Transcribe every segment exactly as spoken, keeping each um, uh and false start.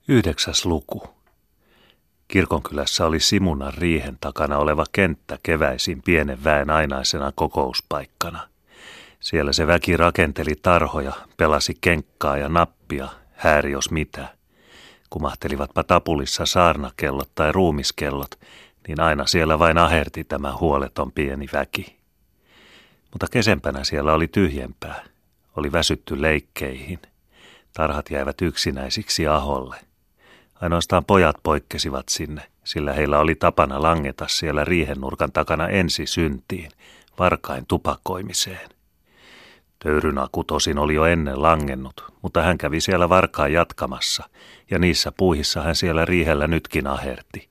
Yhdeksäs luku. Kirkonkylässä oli Simunan riihen takana oleva kenttä keväisin pienen väen ainaisena kokouspaikkana. Siellä se väki rakenteli tarhoja, pelasi kenkkaa ja nappia, hääri jos mitä. Kumahtelivatpa tapulissa saarnakellot tai ruumiskellot, niin aina siellä vain aherti tämä huoleton pieni väki. Mutta kesempänä siellä oli tyhjempää. Oli väsytty leikkeihin. Tarhat jäivät yksinäisiksi aholle. Ainoastaan pojat poikkesivat sinne, sillä heillä oli tapana langeta siellä riihennurkan takana ensi syntiin, varkain tupakoimiseen. Töyryn Aku tosin oli jo ennen langennut, mutta hän kävi siellä varkaan jatkamassa, ja niissä puihissa hän siellä riihellä nytkin aherti.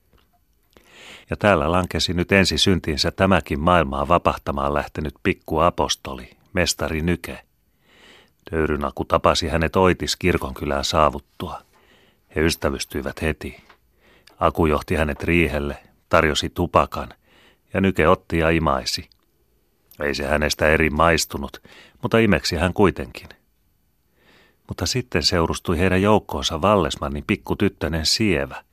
Ja täällä lankesi nyt ensi syntiinsä tämäkin maailmaa vapahtamaan lähtenyt pikku apostoli, mestari Nyke. Töyryn Aku tapasi hänet Oitis kirkonkylään saavuttua. He ystävystyivät heti. Aku johti hänet riihelle, tarjosi tupakan, ja Nyke otti ja imaisi. Ei se hänestä eri maistunut, mutta imeksi hän kuitenkin. Mutta sitten seurustui heidän joukkoonsa Vallesmannin pikkutyttönen Sievä.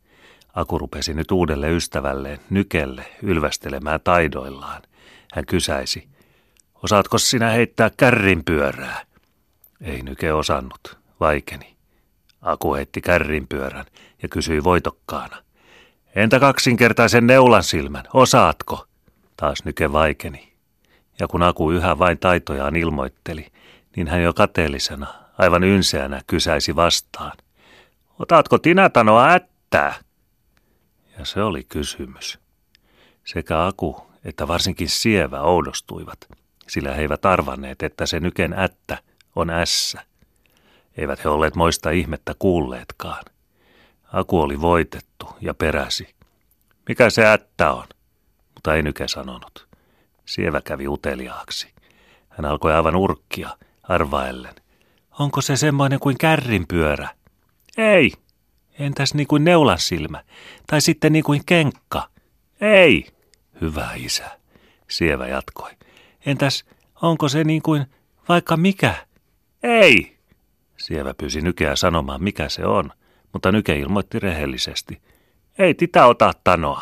Aku rupesi nyt uudelle ystävälleen, Nykelle, ylvästelemään taidoillaan. Hän kysäisi, osaatko sinä heittää kärrinpyörää? Ei Nyke osannut, vaikeni. Aku heitti kärrinpyörän ja kysyi voitokkaana. Entä kaksinkertaisen neulan silmän, osaatko? Taas Nyke vaikeni. Ja kun Aku yhä vain taitojaan ilmoitteli, niin hän jo kateellisena, aivan ynseänä kysäisi vastaan. Otaatko tinatanoa ättää? Ja se oli kysymys. Sekä Aku että varsinkin Sievä oudostuivat, sillä he eivät arvanneet, että se Nyken ättä on ässä. Eivät he olleet moista ihmettä kuulleetkaan. Aku oli voitettu ja peräsi. Mikä se ättä on? Mutta ei Nyke sanonut. Sievä kävi uteliaaksi. Hän alkoi aivan urkkia, arvaellen. Onko se semmoinen kuin kärrinpyörä? Ei. Entäs niin kuin neulansilmä? Tai sitten niin kuin kenkka? Ei. Hyvä isä. Sievä jatkoi. Entäs onko se niin kuin vaikka mikä? Ei. Sievä pyysi Nykeä sanomaan, mikä se on, mutta Nyke ilmoitti rehellisesti. Ei titä ota tanoa.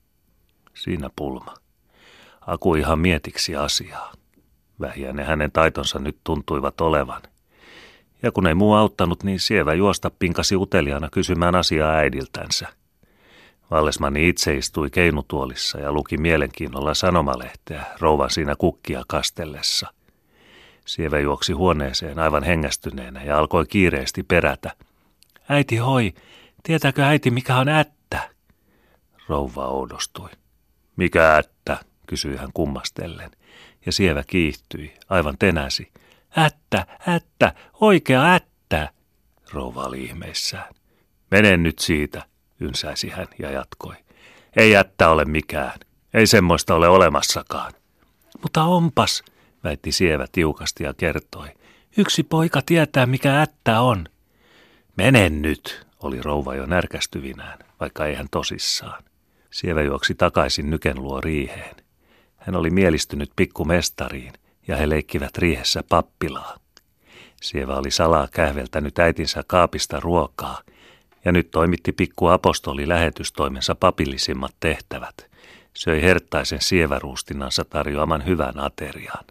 Siinä pulma. Aku ihan mietiksi asiaa. Vähiä ne hänen taitonsa nyt tuntuivat olevan. Ja kun ei muu auttanut, niin Sievä juosta pinkasi uteliaana kysymään asiaa äidiltänsä. Vallesmanni itse istui keinutuolissa ja luki mielenkiinnolla sanomalehteä rouvan siinä kukkia kastellessa. Sievä juoksi huoneeseen aivan hengästyneenä ja alkoi kiireesti perätä. Äiti hoi, tietääkö äiti mikä on ättä? Rouva oudostui. Mikä ättä? Kysyi hän kummastellen. Ja Sievä kiihtyi, aivan tenäsi. Ättä, ättä, oikea ättä. Rouva oli ihmeissään. Mene nyt siitä, ynsäisi hän ja jatkoi. Ei ättä ole mikään, ei semmoista ole olemassakaan. Mutta onpas, väitti Sievä tiukasti ja kertoi. Yksi poika tietää, mikä ättä on. Mene nyt, oli rouva jo närkästyvinään, vaikka ei hän tosissaan. Sievä juoksi takaisin Nyken luo riiheen. Hän oli mielistynyt pikkumestariin ja he leikkivät riihessä pappilaa. Sievä oli salaa kähveltänyt äitinsä kaapista ruokaa ja nyt toimitti pikku apostoli lähetystoimensa papillisimmat tehtävät. Söi herttaisen sieväruustinansa tarjoaman hyvän aterian.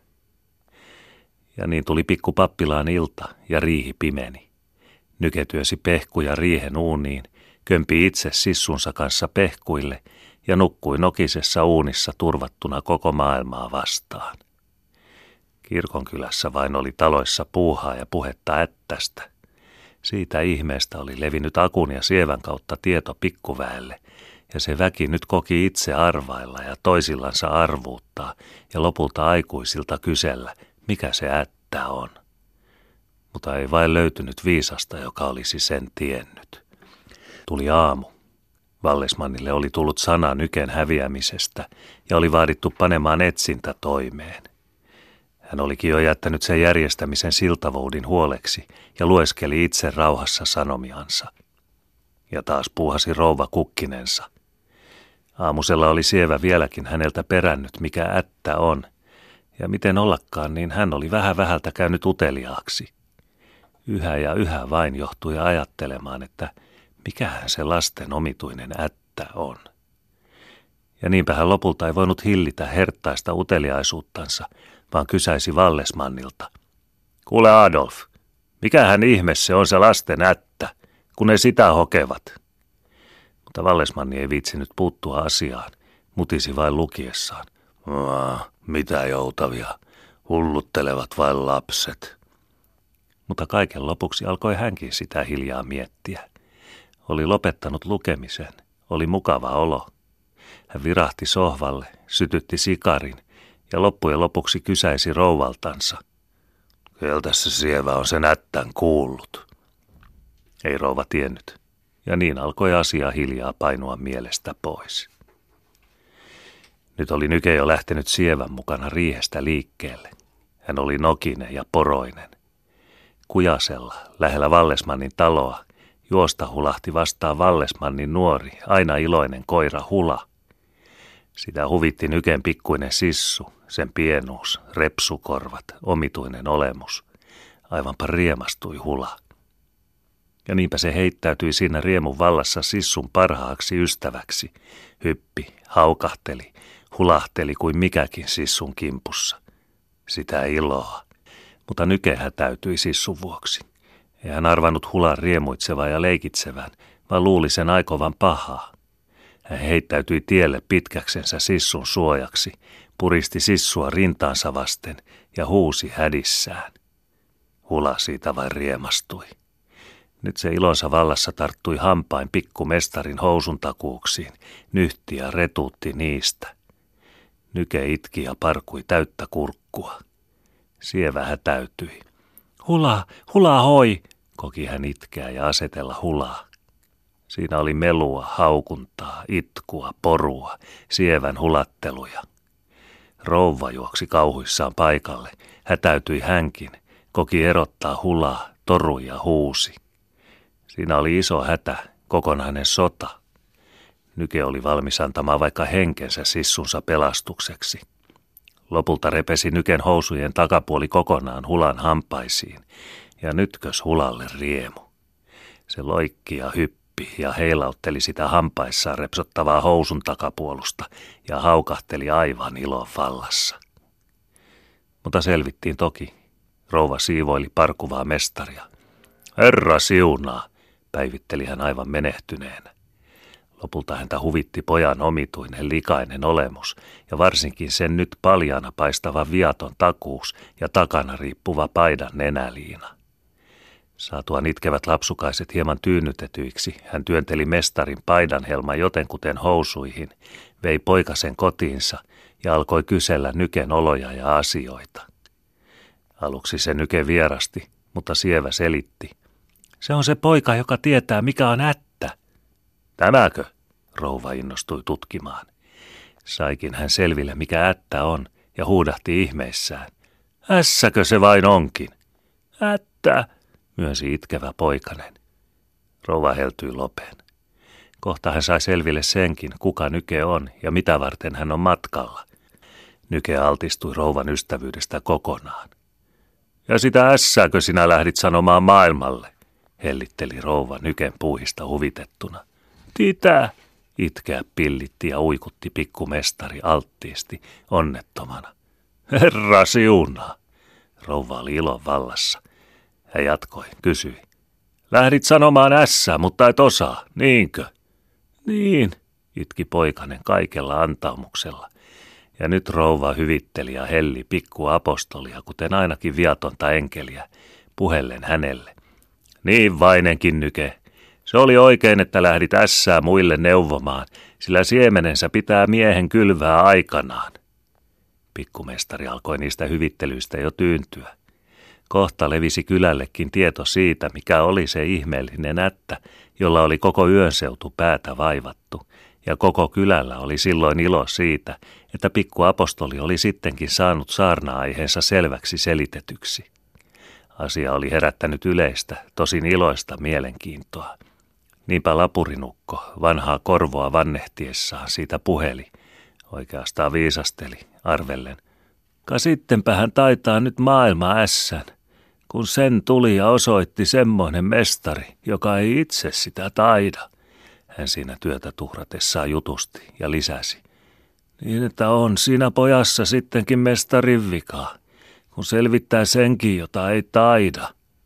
Ja niin tuli pikku pappilaan ilta ja riihi pimeni. Nyke työsi pehkuja riihen uuniin, kömpi itse sissunsa kanssa pehkuille ja nukkui nokisessa uunissa turvattuna koko maailmaa vastaan. Kirkonkylässä vain oli taloissa puuhaa ja puhetta ättästä. Siitä ihmeestä oli levinnyt Akun ja Sievän kautta tieto pikkuväelle, ja se väki nyt koki itse arvailla ja toisillansa arvuuttaa ja lopulta aikuisilta kysellä, mikä se ättä on. Mutta ei vain löytynyt viisasta, joka olisi sen tiennyt. Tuli aamu. Vallesmannille oli tullut sana Nyken häviämisestä ja oli vaadittu panemaan etsintä toimeen. Hän olikin jo jättänyt sen järjestämisen siltavoudin huoleksi ja lueskeli itse rauhassa sanomiansa. Ja taas puuhasi rouva kukkinensa. Aamusella oli Sievä vieläkin häneltä perännyt, mikä ättä on, ja miten ollakaan, niin hän oli vähän vähältä käynyt uteliaaksi. Yhä ja yhä vain johtui ajattelemaan, että mikähän se lasten omituinen ättä on. Ja niinpä hän lopulta ei voinut hillitä herttaista uteliaisuuttansa, vaan kysäisi Vallesmannilta. Kuule Adolf, mikähän ihme se on se lasten ättä, kun ne sitä hokevat? Mutta Vallesmanni ei viitsinyt puuttua asiaan, mutisi vain lukiessaan. Mitä joutavia, hulluttelevat vain lapset. Mutta kaiken lopuksi alkoi hänkin sitä hiljaa miettiä. Oli lopettanut lukemisen, oli mukava olo. Hän virahti sohvalle, sytytti sikarin ja loppujen lopuksi kysäisi rouvaltansa. Keltä se sievä on sen ättän kuullut? Ei rouva tiennyt, ja niin alkoi asia hiljaa painua mielestä pois. Nyt oli Nyke jo lähtenyt sievän mukana riihestä liikkeelle. Hän oli nokinen ja poroinen. Kujasella, lähellä Vallesmannin taloa, juosta hulahti vastaan Vallesmannin nuori, aina iloinen koira Hula. Sitä huvitti Nyken pikkuinen sissu, sen pienuus, repsukorvat, omituinen olemus. Aivanpa riemastui Hula. Ja niinpä se heittäytyi siinä riemun vallassa sissun parhaaksi ystäväksi. Hyppi, haukahteli, hulahteli kuin mikäkin sissun kimpussa. Sitä iloa. Mutta Nyke hätäytyi sissun vuoksi. Ei hän arvannut Hulan riemuitsevän ja leikitsevän, vaan luuli sen aikovan pahaa. Hän heittäytyi tielle pitkäksensä sissun suojaksi, puristi sissua rintaansa vasten ja huusi hädissään. Hula siitä vain riemastui. Nyt se ilonsa vallassa tarttui hampain pikkumestarin housun takuuksiin, nyhti ja retuutti niistä. Nyke itki ja parkui täyttä kurkkua. Sievä hätäytyi. Hula, hula hoi, koki hän itkeä ja asetella Hulaa. Siinä oli melua, haukuntaa, itkua, porua, sievän hulatteluja. Rouva juoksi kauhuissaan paikalle, hätäytyi hänkin, koki erottaa Hulaa, torui ja huusi. Siinä oli iso hätä, kokonainen sota. Nyke oli valmis antamaan vaikka henkensä sissunsa pelastukseksi. Lopulta repesi Nyken housujen takapuoli kokonaan Hulan hampaisiin, ja nytkös Hulalle riemu. Se loikki ja hyppi ja heilautteli sitä hampaissaan repsottavaa housun takapuolusta ja haukahteli aivan ilon vallassa. Mutta selvittiin toki. Rouva siivoili parkuvaa mestaria. Herra siunaa, päivitteli hän aivan menehtyneenä. Lopulta häntä huvitti pojan omituinen likainen olemus ja varsinkin sen nyt paljaana paistava viaton takuus ja takana riippuva paidan nenäliina. Saatuaan itkevät lapsukaiset hieman tyynnytetyiksi, hän työnteli mestarin paidanhelma jotenkuten housuihin, vei poikasen kotiinsa ja alkoi kysellä Nyken oloja ja asioita. Aluksi se Nyke vierasti, mutta sievä selitti. Se on se poika, joka tietää, mikä on ättä. Tämäkö? Rouva innostui tutkimaan. Saikin hän selville, mikä ättä on, ja huudahti ihmeissään. Ässäkö se vain onkin? Ättä, myönsi itkevä poikanen. Rouva heltyi lopeen. Kohta hän sai selville senkin, kuka Nyke on ja mitä varten hän on matkalla. Nyke altistui rouvan ystävyydestä kokonaan. Ja sitä ässääkö sinä lähdit sanomaan maailmalle? Hellitteli rouva Nyken puuhista huvitettuna. Titä, itkeä pillitti ja uikutti pikkumestari alttiisti, onnettomana. Herra siunaa. Rouva oli ilon vallassa. Hän jatkoi, kysyi. Lähdit sanomaan ässää, mutta et osaa, niinkö? Niin, itki poikanen kaikella antaumuksella. Ja nyt rouva hyvitteli ja helli pikku apostolia, kuten ainakin viatonta enkeliä, puheellen hänelle. Niin vainenkin Nyke. Se oli oikein, että lähdit ässää muille neuvomaan, sillä siemenensä pitää miehen kylvää aikanaan. Pikkumestari alkoi niistä hyvittelyistä jo tyyntyä. Kohta levisi kylällekin tieto siitä, mikä oli se ihmeellinen ättä, jolla oli koko yönseutu päätä vaivattu, ja koko kylällä oli silloin ilo siitä, että pikku apostoli oli sittenkin saanut saarna-aiheensa selväksi selitetyksi. Asia oli herättänyt yleistä, tosin iloista mielenkiintoa. Niinpä lapurinukko, vanhaa korvoa vannehtiessaan, siitä puheli, oikeastaan viisasteli, arvellen. Ka sittenpä hän taitaa nyt maailma ässän. kun sen tuli ja osoitti semmoinen mestari, joka ei itse sitä taida. Hän siinä työtä tuhratessaan jutusti ja lisäsi. Niin, että on siinä pojassa sittenkin mestarin vikaa, kun selvittää senkin, jota ei taida.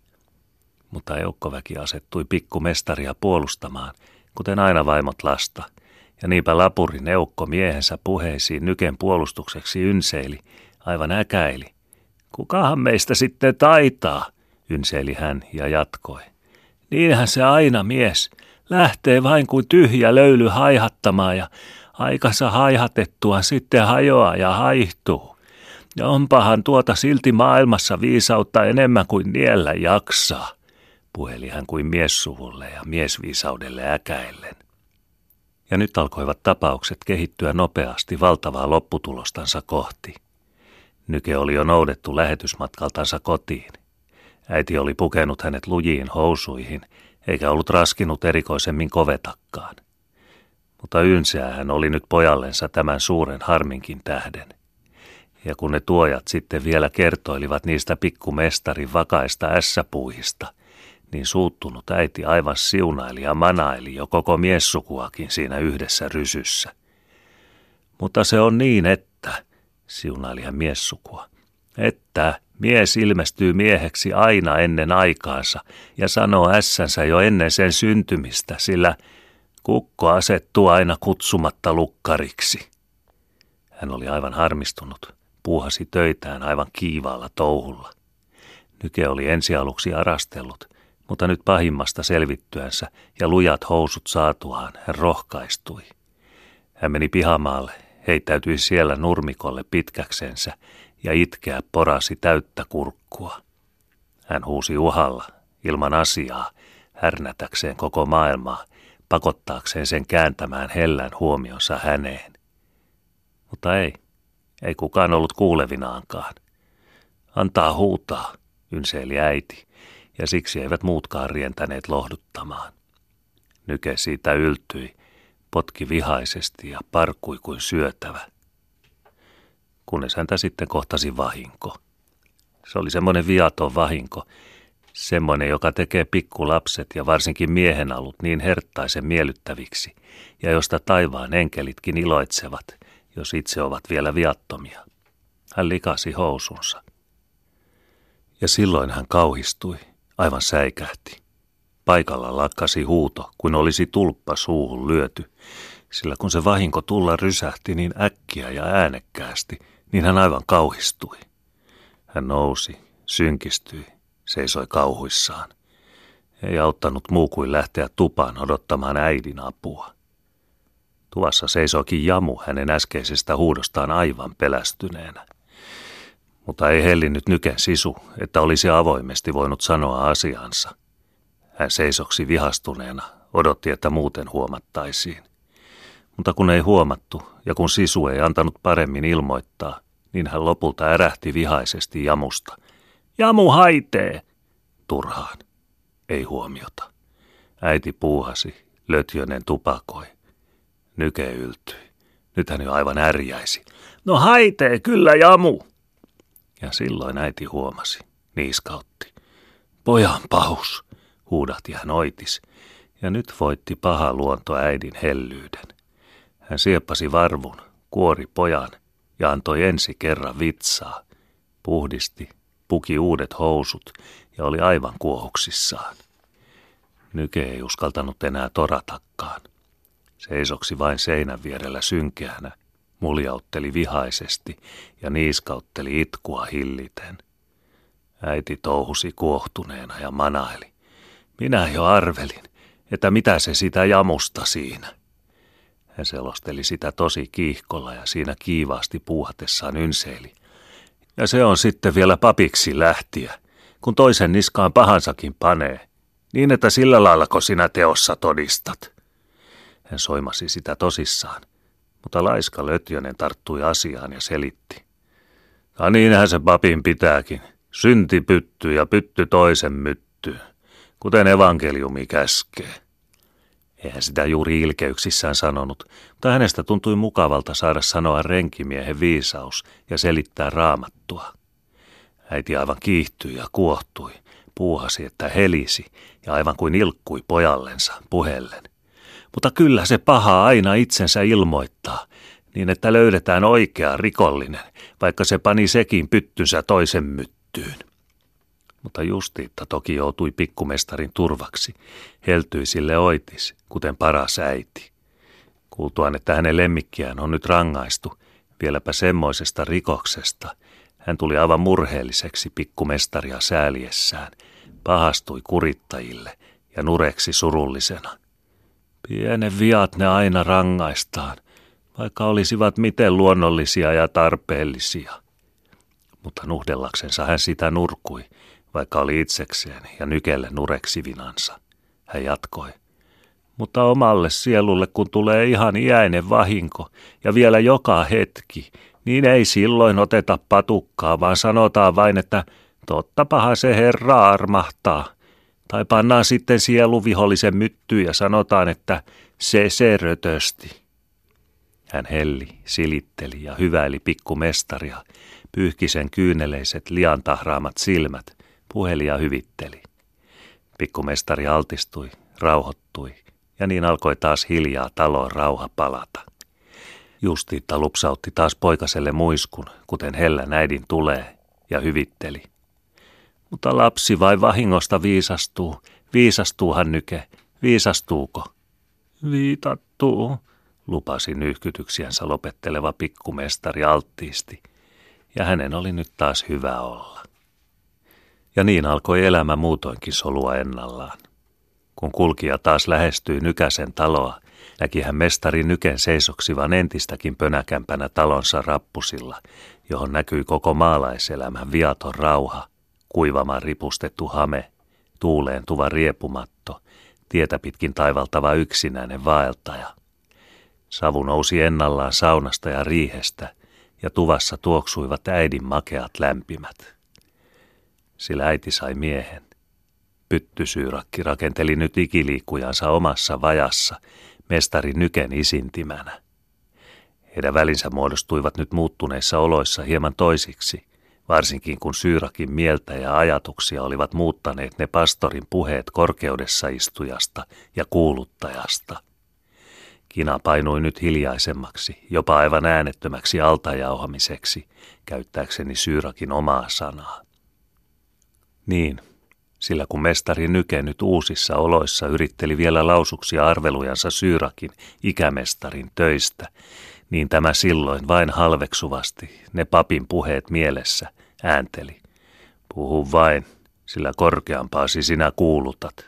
Mutta eukkoväki asettui pikkumestaria puolustamaan, kuten aina vaimot lasta, ja niinpä lapurin eukko miehensä puheisiin Nyken puolustukseksi ynseili, aivan äkäili. Kukahan meistä sitten taitaa, ynseili hän ja jatkoi. Niinhän se aina mies, lähtee vain kuin tyhjä löyly haihattamaan ja aikansa haihatettua sitten hajoaa ja haihtuu. Ja onpahan tuota silti maailmassa viisautta enemmän kuin niellä jaksaa, puheli hän kuin miessuvulle ja miesviisaudelle äkäillen. Ja nyt alkoivat tapaukset kehittyä nopeasti valtavaa lopputulostansa kohti. Nyke oli jo noudettu lähetysmatkaltansa kotiin. Äiti oli pukenut hänet lujiin housuihin, eikä ollut raskinut erikoisemmin kovetakkaan. Mutta ynseä hän oli nyt pojallensa tämän suuren harminkin tähden. Ja kun ne tuojat sitten vielä kertoilivat niistä pikkumestarin vakaista ässäpuihista, niin suuttunut äiti aivan siunaili ja manaili jo koko miessukuakin siinä yhdessä rysyssä. Mutta se on niin, että, siunaili hän miessukua, että mies ilmestyy mieheksi aina ennen aikaansa ja sanoo ässänsä jo ennen sen syntymistä, sillä kukko asettuu aina kutsumatta lukkariksi. Hän oli aivan harmistunut, puuhasi töitään aivan kiivaalla touhulla. Nyke oli ensi aluksi arastellut, mutta nyt pahimmasta selvittyänsä ja lujat housut saatuaan hän rohkaistui. Hän meni pihamaalle, heittäytyi siellä nurmikolle pitkäksensä ja itkeä porasi täyttä kurkkua. Hän huusi uhalla, ilman asiaa, härnätäkseen koko maailmaa, pakottaakseen sen kääntämään hellän huomionsa häneen. Mutta ei, ei kukaan ollut kuulevinaankaan. Antaa huutaa, ynseili äiti, ja siksi eivät muutkaan rientäneet lohduttamaan. Nyke siitä yltyi, potki vihaisesti ja parkui kuin syötävä. Kunnes häntä sitten kohtasi vahinko. Se oli semmoinen viaton vahinko, semmoinen, joka tekee pikkulapset ja varsinkin miehenalut niin herttaisen miellyttäviksi, ja josta taivaan enkelitkin iloitsevat, jos itse ovat vielä viattomia. Hän likasi housunsa. Ja silloin hän kauhistui, aivan säikähti. Paikalla lakkasi huuto, kuin olisi tulppa suuhun lyöty, sillä kun se vahinko tulla rysähti niin äkkiä ja äänekkäästi, niin hän aivan kauhistui. Hän nousi, synkistyi, seisoi kauhuissaan. Ei auttanut muu kuin lähteä tupaan odottamaan äidin apua. Tuvassa seisoikin Jamu hänen äskeisestä huudostaan aivan pelästyneenä. Mutta ei hellinnyt Nyken sisu, että olisi avoimesti voinut sanoa asiansa. Hän seisoksi vihastuneena, odotti, että muuten huomattaisiin. Mutta kun ei huomattu ja kun sisu ei antanut paremmin ilmoittaa, niin hän lopulta ärähti vihaisesti Jamusta. Jamu haitee! Turhaan. Ei huomiota. Äiti puuhasi, Lötjönen tupakoi. Nyke yltyi. Nyt hän jo aivan ärjäisi. No haitee kyllä, Jamu! Ja silloin äiti huomasi, niiskautti. Pojan pahus, huudahti hän oitis, ja nyt voitti paha luonto äidin hellyyden. Hän sieppasi varvun, kuori pojan ja antoi ensi kerran vitsaa. Puhdisti, puki uudet housut ja oli aivan kuohuksissaan. Nyke ei uskaltanut enää toratakkaan. Seisoksi vain seinän vierellä synkeänä, muljautteli vihaisesti ja niiskautteli itkua hilliten. Äiti touhusi kuohtuneena ja manaili. Minä jo arvelin, että mitä se sitä Jamusta siinä. Hän selosteli sitä tosi kiihkolla ja siinä kiivaasti puuhatessaan ynseili. Ja se on sitten vielä papiksi lähtiä, kun toisen niskaan pahansakin panee, niin että sillä laillako sinä teossa todistat. Hän soimasi sitä tosissaan, mutta laiska Lötjönen tarttui asiaan ja selitti. Ja niinhän se papin pitääkin, synti pytty ja pytty toisen myttyyn, kuten evankeliumi käskee. Eihän sitä juuri ilkeyksissään sanonut, mutta hänestä tuntui mukavalta saada sanoa renkimiehen viisaus ja selittää raamattua. Äiti aivan kiihtyi ja kuohtui, puuhasi, että helisi ja aivan kuin ilkkui pojallensa puheellen. Mutta kyllä se paha aina itsensä ilmoittaa, niin että löydetään oikea rikollinen, vaikka se pani sekin pyttynsä toisen myttyyn. Mutta Justiitta toki joutui pikkumestarin turvaksi, heltyi sille oitis, kuten paras äiti. Kuultuaan, että hänen lemmikkiään on nyt rangaistu, vieläpä semmoisesta rikoksesta, hän tuli aivan murheelliseksi pikkumestaria sääliessään, pahastui kurittajille ja nureksi surullisena. Pienen viat ne aina rangaistaan, vaikka olisivat miten luonnollisia ja tarpeellisia. Mutta nuhdellaksensa hän sitä nurkui, vaikka oli itsekseen ja Nykelle nureksivinansa. Hän jatkoi. Mutta omalle sielulle, kun tulee ihan iäinen vahinko ja vielä joka hetki, niin ei silloin oteta patukkaa, vaan sanotaan vain, että tottapahan se Herra armahtaa. Tai pannaan sitten sieluvihollisen myttyyn ja sanotaan, että se se rötösti. Hän helli, silitteli ja hyväili pikkumestaria, pyyhki sen kyyneleiset lian tahraamat silmät, puheli ja hyvitteli. Pikkumestari altistui, rauhoittui ja niin alkoi taas hiljaa talon rauha palata. Justiitta lupsautti taas poikaselle muiskun, kuten hellän äidin tulee, ja hyvitteli. Mutta lapsi vai vahingosta viisastuu, viisastuuhan Nyke, viisastuuko? Viitattuu, lupasi nyyhkytyksiänsä lopetteleva pikkumestari alttiisti, ja hänen oli nyt taas hyvä olla. Ja niin alkoi elämä muutoinkin solua ennallaan. Kun kulkija taas lähestyi Nykäsen taloa, näki hän mestari Nyken seisoksivan entistäkin pönäkämpänä talonsa rappusilla, johon näkyi koko maalaiselämän viaton rauha, kuivamaan ripustettu hame, tuuleentuva riepumatto, tietä pitkin taivaltava yksinäinen vaeltaja. Savu nousi ennallaan saunasta ja riihestä, ja tuvassa tuoksuivat äidin makeat lämpimät. Sillä äiti sai miehen. Pyttysyyrakki rakenteli nyt ikiliikkujansa omassa vajassa, mestari Nyken isintimänä. Heidän välinsä muodostuivat nyt muuttuneissa oloissa hieman toisiksi, varsinkin kun Syyrakin mieltä ja ajatuksia olivat muuttaneet ne pastorin puheet korkeudessa istujasta ja kuuluttajasta. Kina painui nyt hiljaisemmaksi, jopa aivan äänettömäksi altajauhamiseksi, käyttääkseni Syyrakin omaa sanaa. Niin, sillä kun mestari Nyke nyt uusissa oloissa yritteli vielä lausuksia arvelujansa Syyrakin ikämestarin töistä, niin tämä silloin vain halveksuvasti, ne papin puheet mielessä, äänteli. Puhu vain, sillä korkeampaasi sinä kuulutat.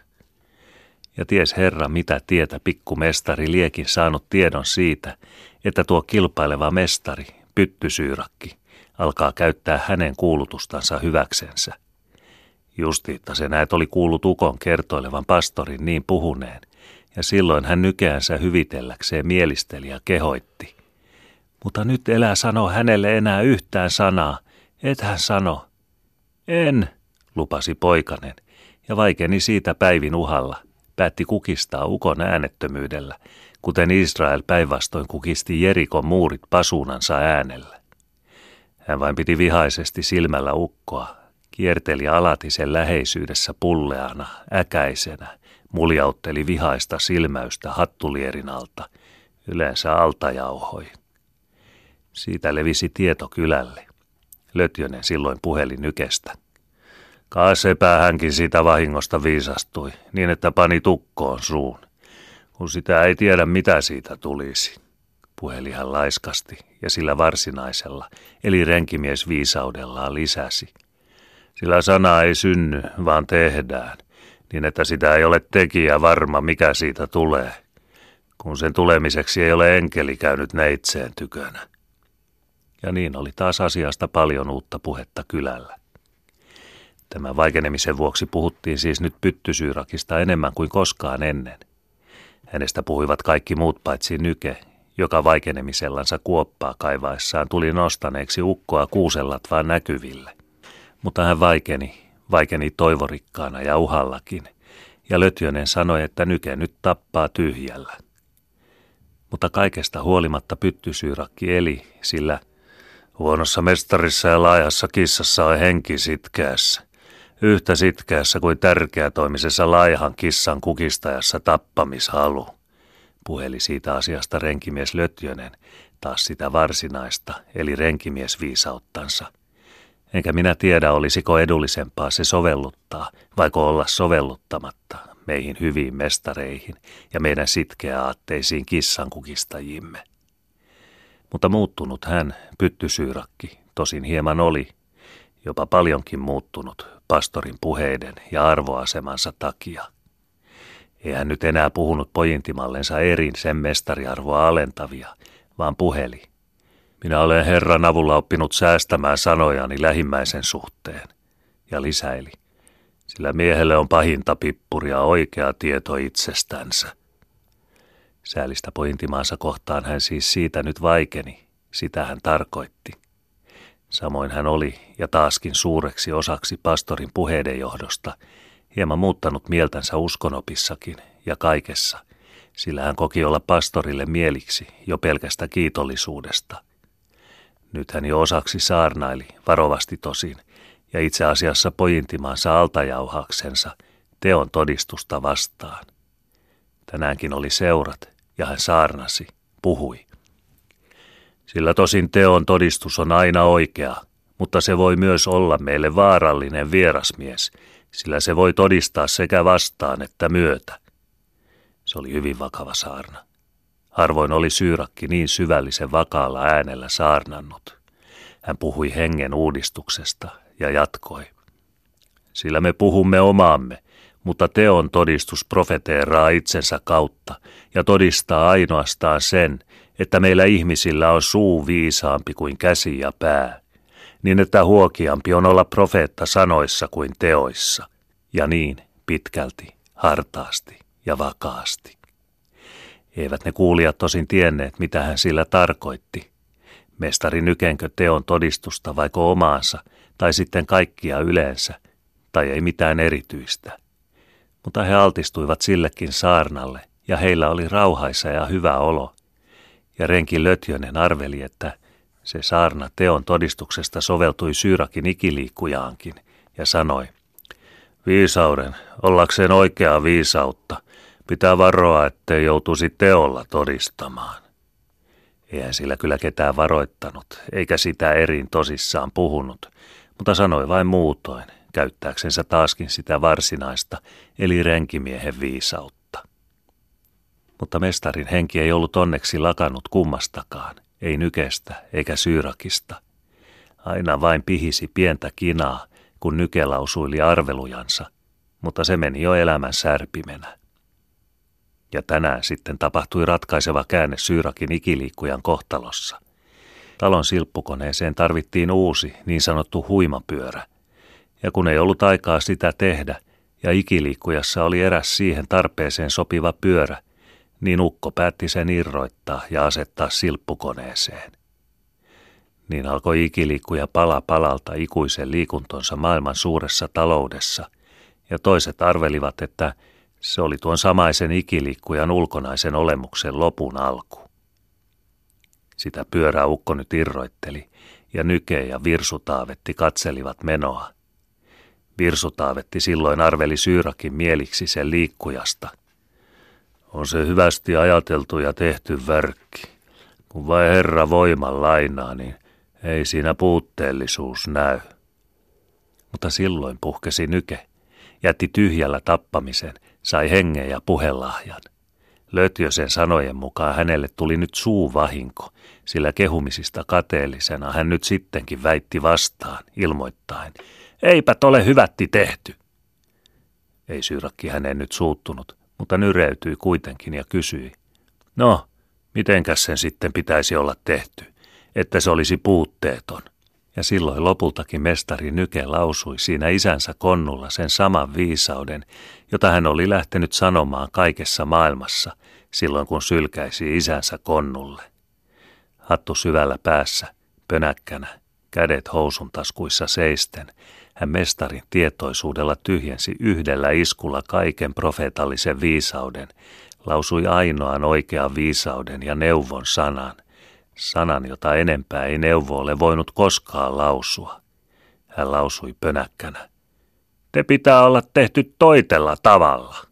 Ja ties Herra mitä tietä pikkumestari liekin saanut tiedon siitä, että tuo kilpaileva mestari, Pyttysyyrakki, alkaa käyttää hänen kuulutustansa hyväksensä. Justiitta se näet oli kuullut ukon kertoilevan pastorin niin puhuneen, ja silloin hän Nykeänsä hyvitelläkseen mielisteli ja kehoitti. Mutta nyt elää sano hänelle enää yhtään sanaa, et hän sano. En, lupasi poikanen, ja vaikeni siitä päivin uhalla, päätti kukistaa ukon äänettömyydellä, kuten Israel päinvastoin kukisti Jerikon muurit pasuunansa äänellä. Hän vain piti vihaisesti silmällä ukkoa, kierteli alati sen läheisyydessä pulleana, äkäisenä, muljautteli vihaista silmäystä hattulierin alta, yleensä altajauhoi. Siitä levisi tieto kylälle. Lötjönen silloin puheli Nykestä. Kaa sepä hänkin siitä vahingosta viisastui, niin että pani tukkoon suun, kun sitä ei tiedä mitä siitä tulisi. Puheli hän laiskasti ja sillä varsinaisella, eli renkimiesviisaudellaan lisäsi. Sillä sanaa ei synny, vaan tehdään, niin että sitä ei ole tekijä varma, mikä siitä tulee, kun sen tulemiseksi ei ole enkeli käynyt neitseen tykönä. Ja niin oli taas asiasta paljon uutta puhetta kylällä. Tämän vaikenemisen vuoksi puhuttiin siis nyt Pyttysyyrakista enemmän kuin koskaan ennen. Hänestä puhuivat kaikki muut paitsi Nyke, joka vaikenemisellansa kuoppaa kaivaessaan tuli nostaneeksi ukkoa kuusellat näkyville. Mutta hän vaikeni, vaikeni toivorikkaana ja uhallakin, ja Lötjönen sanoi, että Nyke nyt tappaa tyhjällä. Mutta kaikesta huolimatta Pyttysyyrakki eli, sillä Huonossa mestarissa ja laihassa kissassa on henki sitkeässä. Yhtä sitkeässä kuin tärkeätoimisessa laihan kissan kukistajassa tappamishalu. Puheli siitä asiasta renkimies Lötjönen, taas sitä varsinaista, eli renkimiesviisauttansa. Enkä minä tiedä, olisiko edullisempaa se sovelluttaa, vaiko olla sovelluttamatta meihin hyviin mestareihin ja meidän sitkeäaatteisiin kissankukistajimme. Mutta muuttunut hän, pyttysyyrakki, tosin hieman oli, jopa paljonkin muuttunut pastorin puheiden ja arvoasemansa takia. Ei hän nyt enää puhunut pojintimallensa erin sen mestariarvoa alentavia, vaan puheli. Minä olen Herran avulla oppinut säästämään sanojani lähimmäisen suhteen, ja lisäili, sillä miehelle on pahinta pippuria oikea tieto itsestänsä. Säälistä pojintimaansa kohtaan hän siis siitä nyt vaikeni, sitä hän tarkoitti. Samoin hän oli, ja taaskin suureksi osaksi pastorin puheiden johdosta, hieman muuttanut mieltänsä uskonopissakin ja kaikessa, sillä hän koki olla pastorille mieliksi jo pelkästä kiitollisuudesta. Nyt hän jo osaksi saarnaili, varovasti tosin, ja itse asiassa pojintimaansa altajauhaksensa teon todistusta vastaan. Tänäänkin oli seurat, ja hän saarnasi, puhui. Sillä tosin teon todistus on aina oikea, mutta se voi myös olla meille vaarallinen vierasmies, sillä se voi todistaa sekä vastaan että myötä. Se oli hyvin vakava saarna. Harvoin oli Syyrakki niin syvällisen vakaalla äänellä saarnannut. Hän puhui hengen uudistuksesta ja jatkoi. Sillä me puhumme omaamme, mutta teon todistus profeteeraa itsensä kautta ja todistaa ainoastaan sen, että meillä ihmisillä on suu viisaampi kuin käsi ja pää, niin että huokiampi on olla profeetta sanoissa kuin teoissa, ja niin pitkälti, hartaasti ja vakaasti. Eivät ne kuulijat tosin tienneet, mitä hän sillä tarkoitti. Mestari nykenkö teon todistusta vaiko omaansa, tai sitten kaikkia yleensä, tai ei mitään erityistä. Mutta he altistuivat sillekin saarnalle, ja heillä oli rauhaisa ja hyvä olo. Ja renki Lötjönen arveli, että se saarna teon todistuksesta soveltui Syyrakin ikiliikkujaankin, ja sanoi, viisauden, ollakseen oikeaa viisautta, pitää varoa, ettei joutuisi teolla todistamaan. Eihän sillä kyllä ketään varoittanut, eikä sitä erin tosissaan puhunut, mutta sanoi vain muutoin, käyttääksensä taaskin sitä varsinaista, eli renkimiehen viisautta. Mutta mestarin henki ei ollut onneksi lakannut kummastakaan, ei Nykestä eikä Syyrakista. Aina vain pihisi pientä kinaa, kun Nyke lausuili arvelujansa, mutta se meni jo elämän särpimenä. Ja tänään sitten tapahtui ratkaiseva käänne Syyrakin ikiliikkujan kohtalossa. Talon silppukoneeseen tarvittiin uusi, niin sanottu huimapyörä, ja kun ei ollut aikaa sitä tehdä, ja ikiliikkujassa oli eräs siihen tarpeeseen sopiva pyörä, niin ukko päätti sen irroittaa ja asettaa silppukoneeseen. Niin alkoi ikiliikkuja pala palalta ikuisen liikuntonsa maailman suuressa taloudessa, ja toiset arvelivat, että se oli tuon samaisen ikiliikkujan ulkonaisen olemuksen lopun alku. Sitä pyörää ukko nyt irroitteli, ja Nyke ja Virsutaavetti katselivat menoa. Virsutaavetti silloin arveli Syyrakin mieliksi sen liikkujasta. On se hyvästi ajateltu ja tehty värkki. Kun vain Herra voiman lainaa, niin ei siinä puutteellisuus näy. Mutta silloin puhkesi Nyke, jätti tyhjällä tappamisen, sai hengen ja puhelahjan. Lötjösen sanojen mukaan hänelle tuli nyt suuvahinko, sillä kehumisista kateellisena hän nyt sittenkin väitti vastaan, ilmoittaen, eipä ole hyvätti tehty. Ei Syyrakki häneen nyt suuttunut, mutta nyreytyi kuitenkin ja kysyi, no, mitenkäs sen sitten pitäisi olla tehty, että se olisi puutteeton. Ja silloin lopultakin mestari Nyke lausui siinä isänsä konnulla sen saman viisauden, jota hän oli lähtenyt sanomaan kaikessa maailmassa, silloin kun sylkäisi isänsä konnulle. Hattu syvällä päässä, pönäkkänä, kädet housun taskuissa seisten, hän mestarin tietoisuudella tyhjensi yhdellä iskulla kaiken profeetallisen viisauden, lausui ainoan oikean viisauden ja neuvon sanan, Sanan, jota enempää ei neuvoolle voinut koskaan lausua. Hän lausui pönäkkänä. Te pitää olla tehty toitella tavalla.